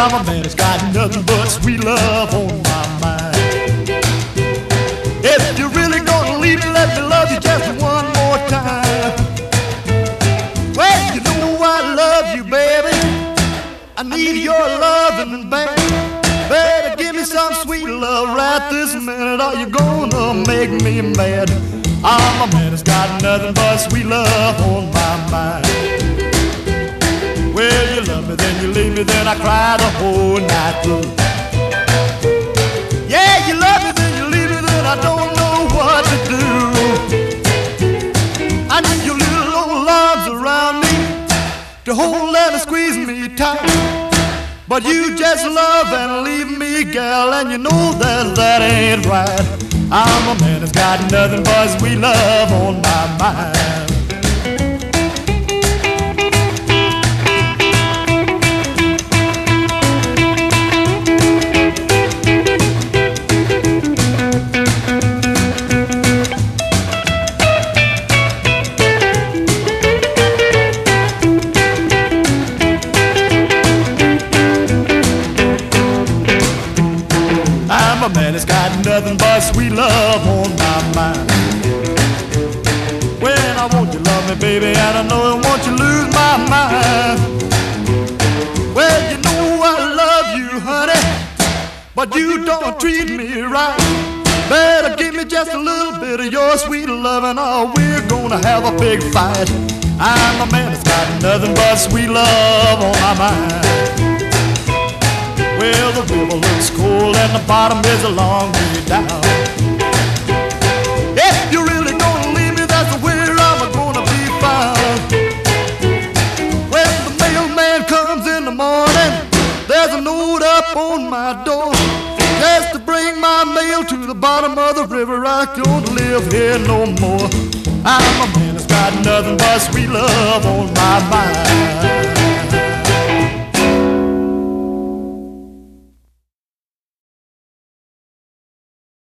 I'm a man that's got nothing but sweet love on my mind. If you're really gonna leave me, let me love you just one more time. Well, you know I love you, baby. I need your loving, baby. Better give me some sweet love right this minute, or you're gonna make me mad. I'm a man that's got nothing but sweet love on my mind. Well, you love me, then you leave me, then I cry the whole night through. Yeah, you love me, then you leave me, then I don't know what to do. I need your little old arms around me to hold and squeeze me tight. But you just love and leave me, gal, and you know that ain't right. I'm a man that's got nothing but sweet love on my mind. I'm a man that's got nothing but sweet love on my mind. When I want you, love me, baby, and I know I want you, lose my mind. Well, you know I love you, honey, but you don't treat me right. Better give me just a little bit of your sweet loving, or we're gonna have a big fight. I'm a man that's got nothing but sweet love on my mind. Well, the river looks cold and the bottom is a long way down. If you're really gonna leave me, that's where I'm gonna be found. When the mailman comes in the morning, there's a note up on my door, just to bring my mail to the bottom of the river. I don't live here no more. I'm a man that's got nothing but sweet love on my mind.